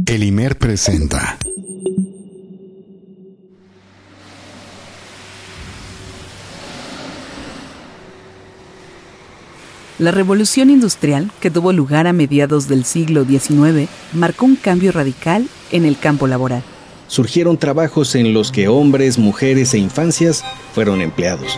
El IMER presenta. La revolución industrial, que tuvo lugar a mediados del siglo XIX, marcó un cambio radical en el campo laboral. Surgieron trabajos en los que hombres, mujeres e infancias fueron empleados.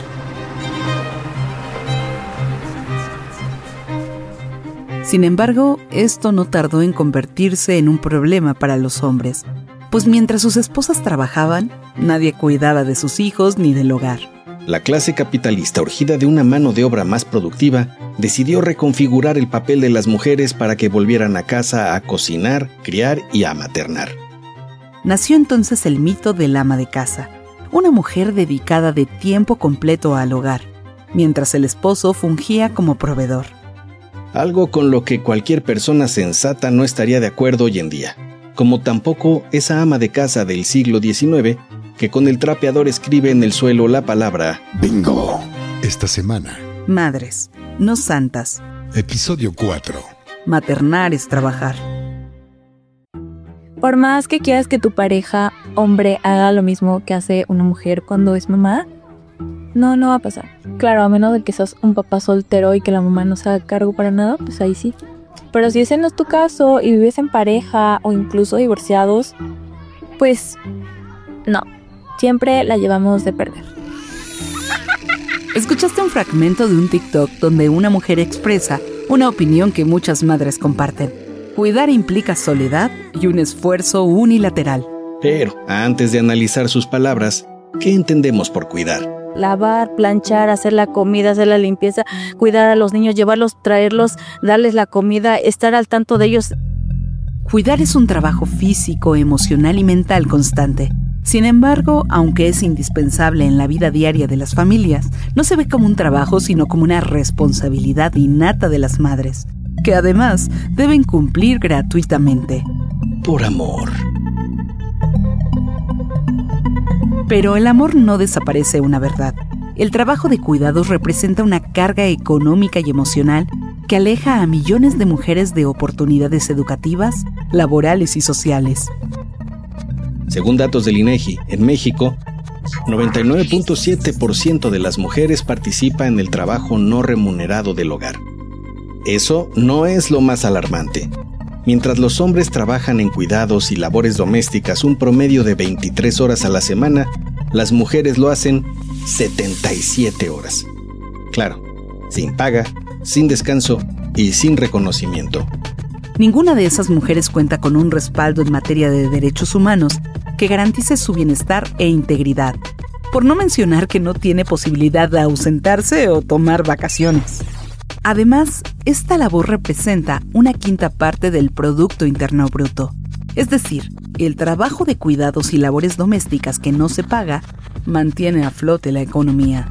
Sin embargo, esto no tardó en convertirse en un problema para los hombres, pues mientras sus esposas trabajaban, nadie cuidaba de sus hijos ni del hogar. La clase capitalista, urgida de una mano de obra más productiva, decidió reconfigurar el papel de las mujeres para que volvieran a casa a cocinar, criar y a maternar. Nació entonces el mito del ama de casa, una mujer dedicada de tiempo completo al hogar, mientras el esposo fungía como proveedor. Algo con lo que cualquier persona sensata no estaría de acuerdo hoy en día, como tampoco esa ama de casa del siglo XIX que con el trapeador escribe en el suelo la palabra ¡Bingo! Esta semana. Madres, no santas. Episodio 4. Maternar es trabajar. Por más que quieras que tu pareja, hombre, haga lo mismo que hace una mujer cuando es mamá, no va a pasar. Claro, a menos de que seas un papá soltero y que la mamá no se haga cargo para nada, pues ahí sí. Pero si ese no es tu caso y vives en pareja o incluso divorciados, pues no, siempre la llevamos de perder. Escuchaste un fragmento de un TikTok donde una mujer expresa una opinión que muchas madres comparten. Cuidar implica soledad y un esfuerzo unilateral. Pero, antes de analizar sus palabras, ¿qué entendemos por cuidar? Lavar, planchar, hacer la comida, hacer la limpieza, cuidar a los niños, llevarlos, traerlos, darles la comida, estar al tanto de ellos. Cuidar es un trabajo físico, emocional y mental constante. Sin embargo, aunque es indispensable en la vida diaria de las familias, no se ve como un trabajo, sino como una responsabilidad innata de las madres, que además deben cumplir gratuitamente. Por amor. Pero el amor no desaparece una verdad. El trabajo de cuidados representa una carga económica y emocional que aleja a millones de mujeres de oportunidades educativas, laborales y sociales. Según datos del INEGI, en México, 99.7% de las mujeres participa en el trabajo no remunerado del hogar. Eso no es lo más alarmante. Mientras los hombres trabajan en cuidados y labores domésticas un promedio de 23 horas a la semana, las mujeres lo hacen 77 horas. Claro, sin paga, sin descanso y sin reconocimiento. Ninguna de esas mujeres cuenta con un respaldo en materia de derechos humanos que garantice su bienestar e integridad, por no mencionar que no tiene posibilidad de ausentarse o tomar vacaciones. Además, esta labor representa una quinta parte del Producto Interno Bruto. Es decir, el trabajo de cuidados y labores domésticas que no se paga mantiene a flote la economía.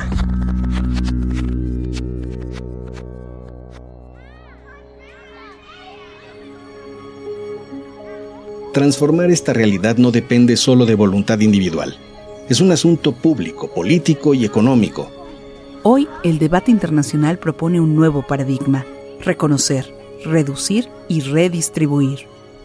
Transformar esta realidad no depende solo de voluntad individual. Es un asunto público, político y económico. Hoy, el debate internacional propone un nuevo paradigma: reconocer, reducir y redistribuir.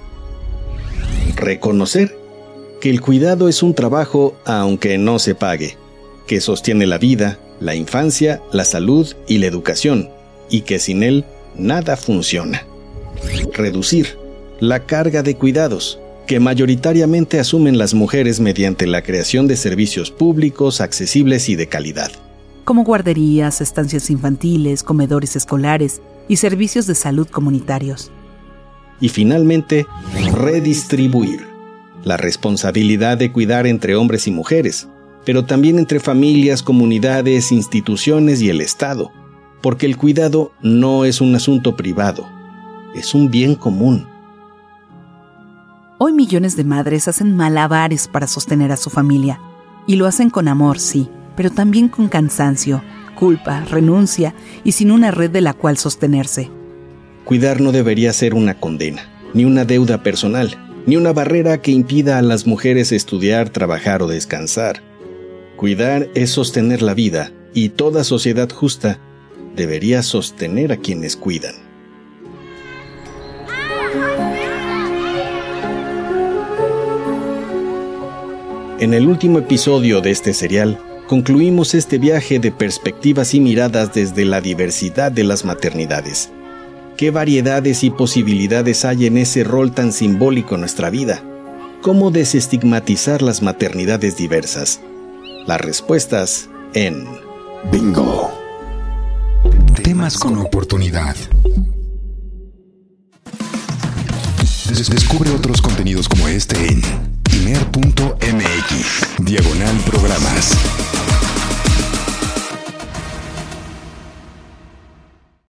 Reconocer que el cuidado es un trabajo aunque no se pague, que sostiene la vida, la infancia, la salud y la educación, y que sin él nada funciona. Reducir la carga de cuidados, que mayoritariamente asumen las mujeres mediante la creación de servicios públicos, accesibles y de calidad, como guarderías, estancias infantiles, comedores escolares y servicios de salud comunitarios. Y finalmente, redistribuir la responsabilidad de cuidar entre hombres y mujeres, pero también entre familias, comunidades, instituciones y el Estado, porque el cuidado no es un asunto privado, es un bien común. Hoy millones de madres hacen malabares para sostener a su familia, y lo hacen con amor, sí, pero también con cansancio, culpa, renuncia y sin una red de la cual sostenerse. Cuidar no debería ser una condena, ni una deuda personal, ni una barrera que impida a las mujeres estudiar, trabajar o descansar. Cuidar es sostener la vida, y toda sociedad justa debería sostener a quienes cuidan. En el último episodio de este serial, concluimos este viaje de perspectivas y miradas desde la diversidad de las maternidades. ¿Qué variedades y posibilidades hay en ese rol tan simbólico en nuestra vida? ¿Cómo desestigmatizar las maternidades diversas? Las respuestas en Bingo. Temas con oportunidad. Descubre otros contenidos como este en imer.mx/programas.